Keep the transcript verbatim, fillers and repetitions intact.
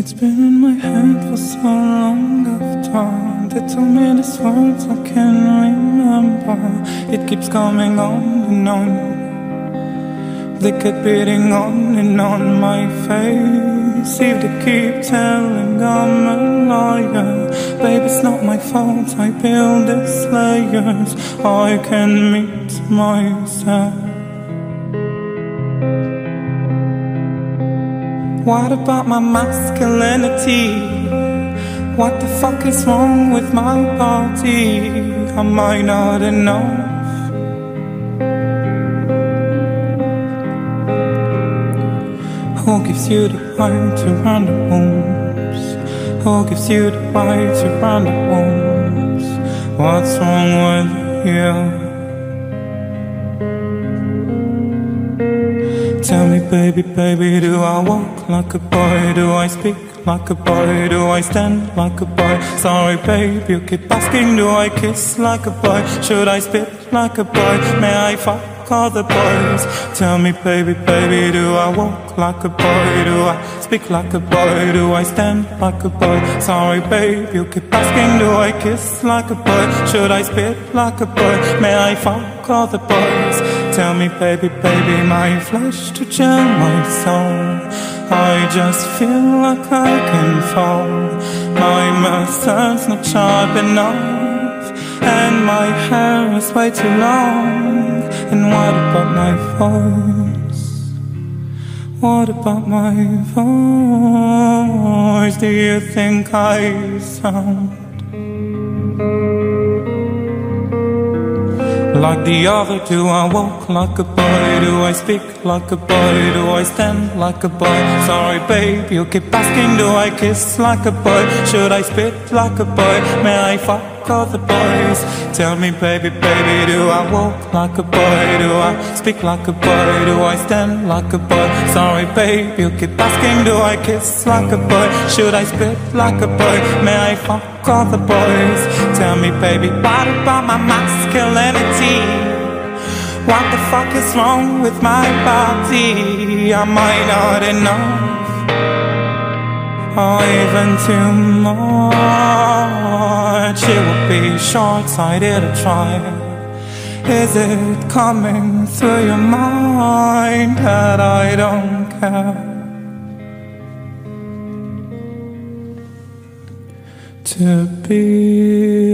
It's been in my head for so long after they told me these words I can't remember. It keeps coming on and on. They keep beating on and on my face. If they keep telling I'm a liar, babe, it's not my fault. I build these layers. I can meet myself. What about my masculinity? What the fuck is wrong with my body? Am I not enough? Who gives you the right to run the wounds? Who gives you the right to run the wounds? What's wrong with you? Tell me, baby, baby, do I walk like a boy? Do I speak like a boy? Do I stand like a boy? Sorry, babe, you keep asking, do I kiss like a boy? Should I spit like a boy? May I fuck all the boys? Tell me, baby, baby, do I walk like a boy? Do I speak like a boy? Do I stand like a boy? Sorry, babe, you keep asking, do I kiss like a boy? Should I spit like a boy? May I fuck all the boys? Tell me, baby, baby, my flesh to gel my soul. I just feel like I can fall. My muscles not sharp enough, and my hair is way too long. And what about my voice? What about my voice? Do you think I sound like the other? Do I walk like a boy? Do I speak like a boy? Do I stand like a boy? Sorry, babe, you keep asking, do I kiss like a boy? Should I spit like a boy? May I fuck all the boys? Tell me, baby, baby, do I walk like a boy? Do I speak like a boy? Do I stand like a boy? Sorry, babe, you keep asking, do I kiss like a boy? Should I spit like a boy? May I fuck all the boys? Tell me, baby, what about my masculinity? What the fuck is wrong with my body? Am I not enough? Or even too much? It would be short-sighted to try. Is it coming through your mind that I don't care to be